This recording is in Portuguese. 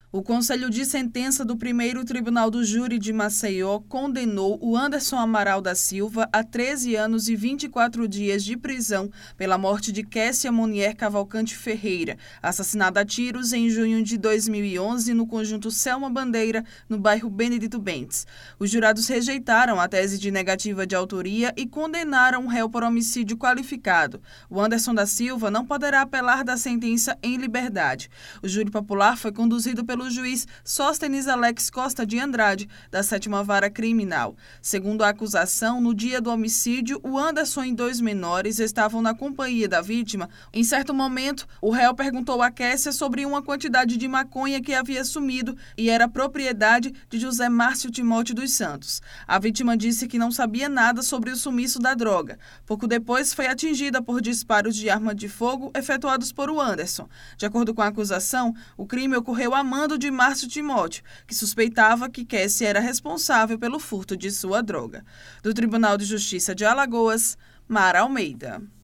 O Conselho de Sentença do Primeiro Tribunal do Júri de Maceió condenou o Anderson Amaral da Silva a 13 anos e 24 dias de prisão pela morte de Kessia Monier Cavalcante Ferreira, assassinada a tiros em junho de 2011 no conjunto Selma Bandeira, no bairro Benedito Bentes. Os jurados rejeitaram a tese de negativa de autoria e condenaram o réu por homicídio qualificado. O Anderson da Silva não poderá apelar da sentença em liberdade. O júri popular foi conduzido pelo juiz Sóstenes Alex Costa de Andrade, da 7ª Vara Criminal. Segundo a acusação, no dia do homicídio, o Anderson e 2 menores estavam na companhia da vítima. Em certo momento, o réu perguntou a Kessia sobre uma quantidade de maconha que havia sumido e era propriedade de José Márcio Timóteo dos Santos. A vítima disse que não sabia nada sobre o sumiço da droga. Pouco depois, foi atingida por disparos de arma de fogo efetuados por o Anderson. De acordo com a acusação, o crime ocorreu a mando de Márcio Timóteo, que suspeitava que Kessia era responsável pelo furto de sua droga. Do Tribunal de Justiça de Alagoas, Mara Almeida.